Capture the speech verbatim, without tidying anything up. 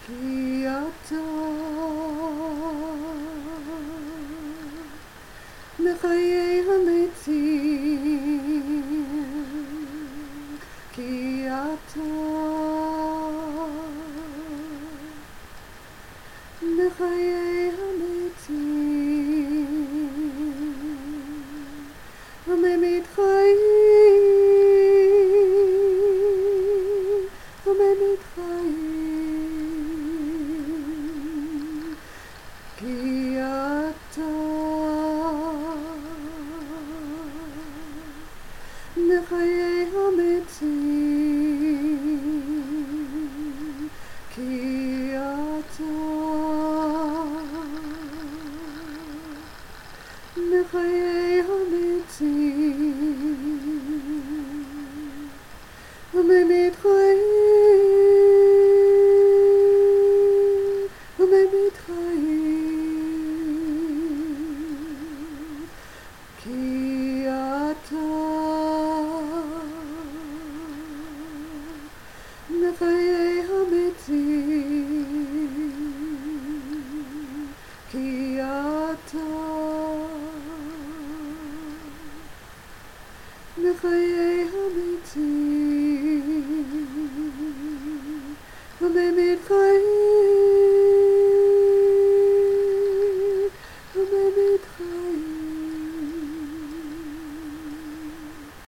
כי אתה מחיי המתים, כי אתה מחיי המתים, הממית חיים, הממית חיים, כי אתה מחיי המתים, כי אתה מחיי המתים, הממית חיים, הממית חיים, כי אתה מחיי המתים, כי אתה מחיי המתים, הממית חיים.